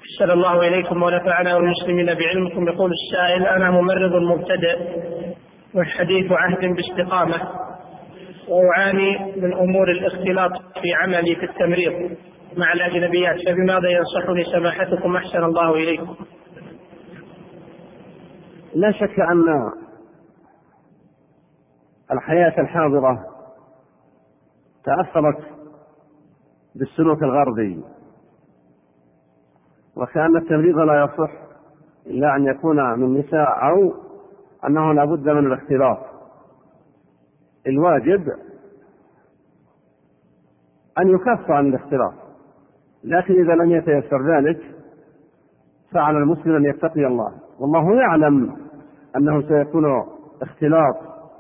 أحسن الله إليكم ونفعنا والمسلمين بعلمكم. يقول السائل: أنا ممرض مبتدئ والحديث عهد باستقامة، وأعاني من أمور الاختلاط في عملي في التمريض مع الأجنبيات، فبماذا ينصحني سماحتكم أحسن الله إليكم؟ لا شك أن الحياة الحاضرة تأثرت بالسلوك الغربي، وكأن التمريض لا يصح إلا أن يكون من نساء أو أنه لا بد من الاختلاط. الواجب أن يكف عن الاختلاط، لكن إذا لم يتيسر ذلك فعلى المسلم أن يتقي الله، والله يعلم أنه سيكون اختلاط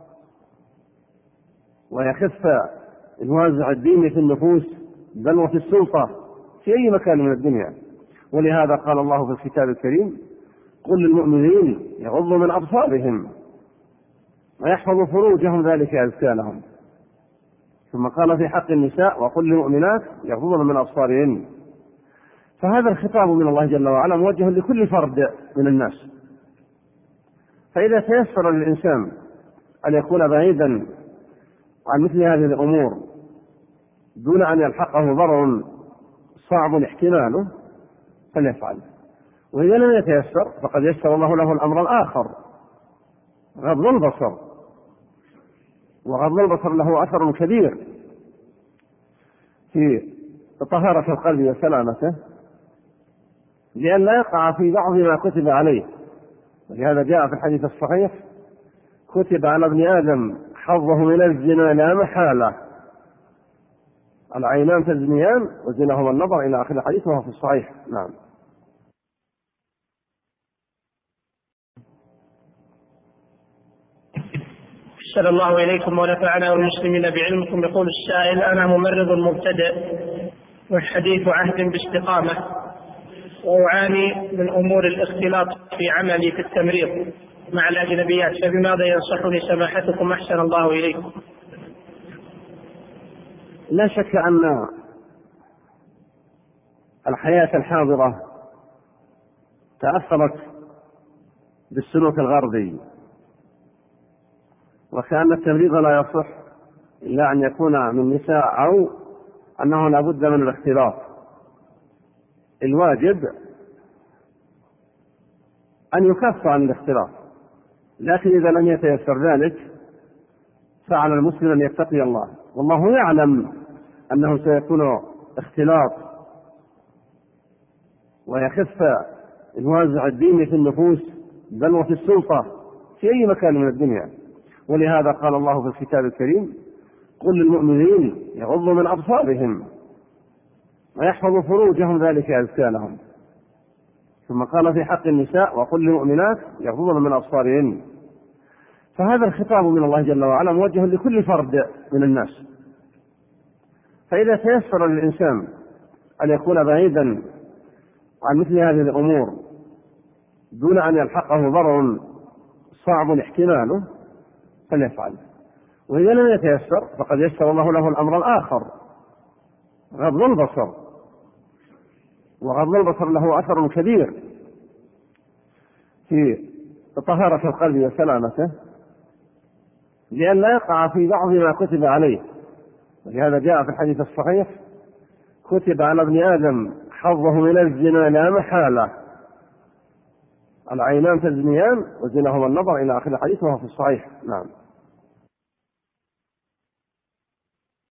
ويخف الوازع الديني في النفوس بل وفي السلطة في أي مكان من الدنيا. ولهذا قال الله في الكتاب الكريم: قل للمؤمنين يغضوا من أبصارهم ويحفظوا فروجهم ذلك أزكى لهم. ثم قال في حق النساء: وقل للمؤمنات يغضضن من أبصارهن. فهذا الخطاب من الله جل وعلا موجه لكل فرد من الناس. فإذا تيسر للإنسان أن يكون بعيدا عن مثل هذه الأمور دون أن يلحقه ضرر صعب احتماله فليفعل. وإذا لم يتيسر فقد يسر الله له الأمر الآخر، غض البصر. وغض البصر له أثر كبير في طهارة القلب وسلامته، لأن لا يقع في بعض ما كتب عليه. ولهذا جاء في الحديث الصحيح: كتب على ابن آدم حظه من الزنا لا محالة، العينان تزنيان وزناهما النظر، إلى آخر الحديث، وهو في الصحيح. نعم. أحسن الله إليكم ونفعنا والمسلمين بعلمكم. يقول السائل: أنا ممرض مبتدئ والحديث عهد باستقامة، وأعاني من أمور الاختلاط في عملي في التمريض مع الأجنبيات، فبماذا ينصحني سماحتكم أحسن الله إليكم؟ لا شك أن الحياة الحاضرة تأثرت بالسلوك الغربي، وكأن التمريض لا يصح إلا أن يكون من نساء أو أنه لا بد من الاختلاط. الواجب أن يكف عن الاختلاط، لكن إذا لم يتيسر ذلك فعلى المسلم أن يتقي الله، والله يعلم أنه سيكون اختلاط ويخف الوازع الديني في النفوس بل وفي السلطة في أي مكان من الدنيا. ولهذا قال الله في الكتاب الكريم: قل للمؤمنين يغضوا من أبصارهم ويحفظوا فروجهم ذلك أزكى لهم. ثم قال في حق النساء: وقل للمؤمنات يغضضن من أبصارهن. فهذا الخطاب من الله جل وعلا موجه لكل فرد من الناس. فإذا تيسر للإنسان أن يكون بعيدا عن مثل هذه الأمور دون أن يلحقه ضرر صعب احتماله فليفعل. وإذا لم يتيسر فقد يسر الله له الأمر الآخر، غض البصر. وغض البصر له أثر كبير في طهارة القلب وسلامته، لأن لا يقع في بعض ما كتب عليه. ولهذا جاء في الحديث الصحيح: كتب على ابن آدم حظه من الزنا لا محالة، العينان تزنيان وزناهما النظر، إلى آخر الحديث، وهو في الصحيح. نعم.